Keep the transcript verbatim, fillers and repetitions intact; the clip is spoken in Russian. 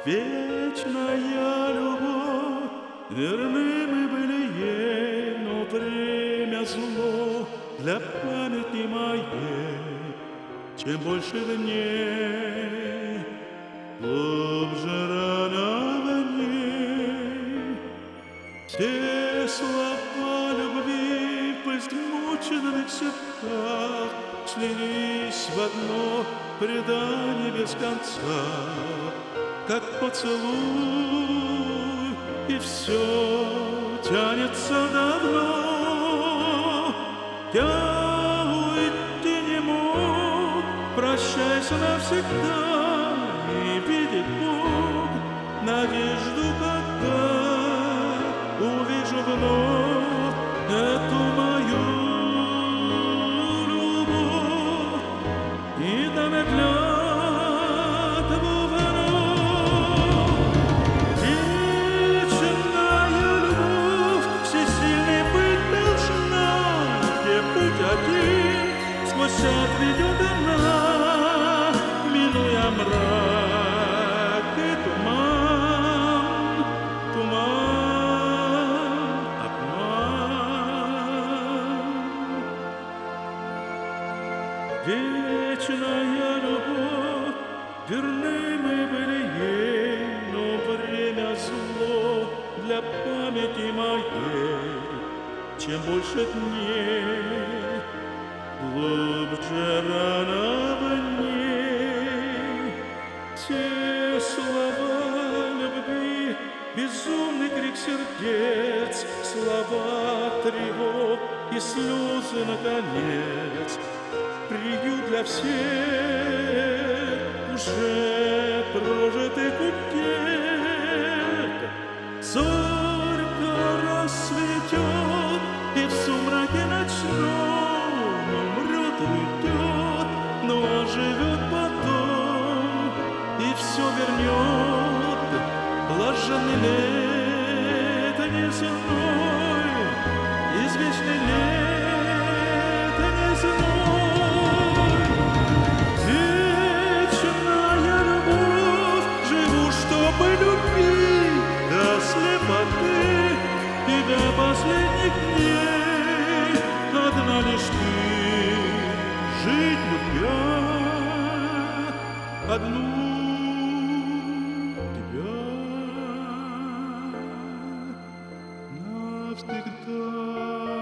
Вечная любовь, верны мы были ей, но время зло для памяти моей. Чем больше дней, глубже рана в ней. Все слова любви в измученных сердцах слились в одно предание без конца, как поцелуй, и все тянется давно. Я уйти не мог, прощайся навсегда, и видит Бог надежду, когда увижу вновь эту мою любовь, и дам клятву вновь. Вечная любовь всесильной быть должна, где путь один сквозь ад ведет она, минуя мрак и туман, туман, обман. Вечная любовь, верны мы были ей, но время зло для памяти моей. Чем больше дней, глубже рана в ней. Все слова любви, безумный крик сердец, слова тревог и слезы наконец. Приют для всех уже прожитых утех. Зорька расцветет, и в сумраке ночном умрет, уйдет, но оживет потом, и все вернет блаженный летний зной, извечный летний зной. Вечная любовь, живу, чтобы любить до слепоты и до последних дней. Одна лишь ты, жить любя, одну тебя навсегда.